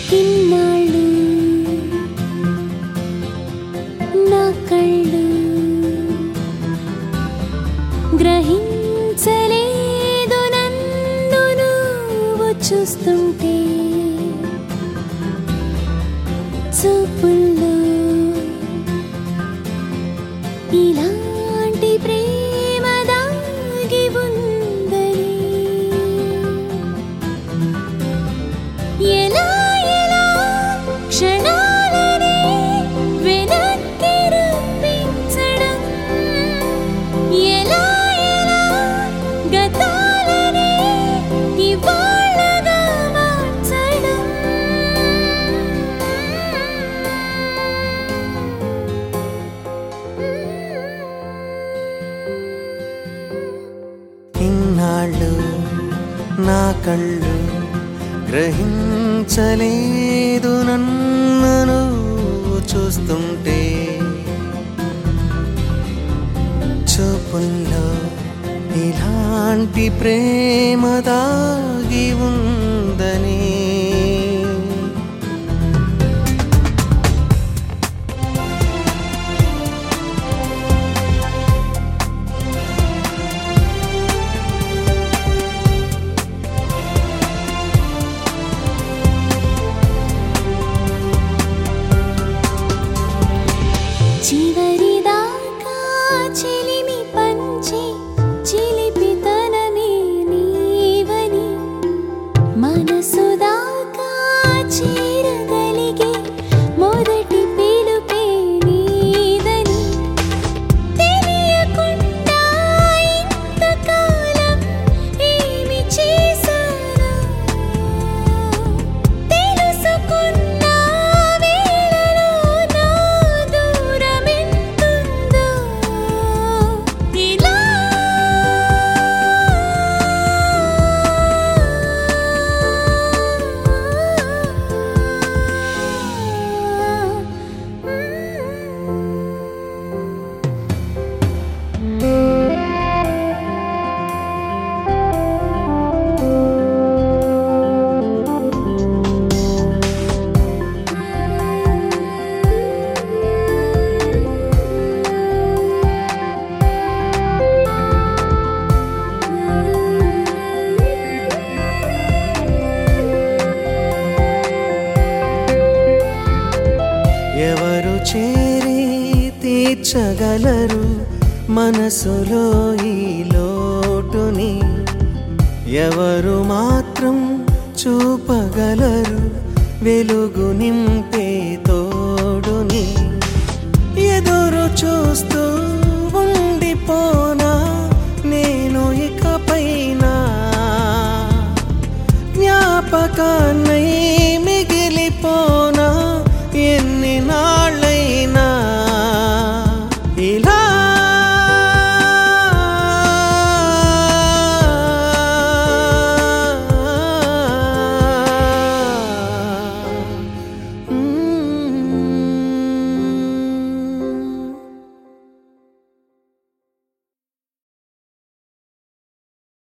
ఇన్నాళ్ళు నా కళ్ళు గ్రహించలేదు నన్ను నువ్వు చూస్తుంటే చూపుల్లో ఇలాంటి ప్రేమ దాగి ఉందని ఎలా ఎలా క్షణాలనే వెనక్కి రప్పించడం ఎలా ఎలా గతాలనే ఇవాళగా మార్చడం ఇన్నాళ్ళు నా కళ్ళు గ్రహించలేదు నన్ను నువ్వు చూస్తుంటే చూపుల్లో ఇలాంటి ప్రేమ దాగి ఉందని చివరిదాకా చెలిమి పంచి చిలిపితనమే నీవని మనసు దాకా చేరగలిగే మొదటి పిలుపే నీదని తెలియకుండా ఇంతకాలం ఏమి చేశానో తెలుసుకున్న వేళలో నా దూరమెంతుందో ఇలా ఎవరు చేరి తీర్చగలరు మనసులో ఈ లోటుని ఎవరు మాత్రం చూపగలరు వెలుగు నింపే తోడుని ఎదురు చూస్తూ ఉండిపోనా నేను ఇకపైన జ్ఞాపకాన్నై మిగిలిపో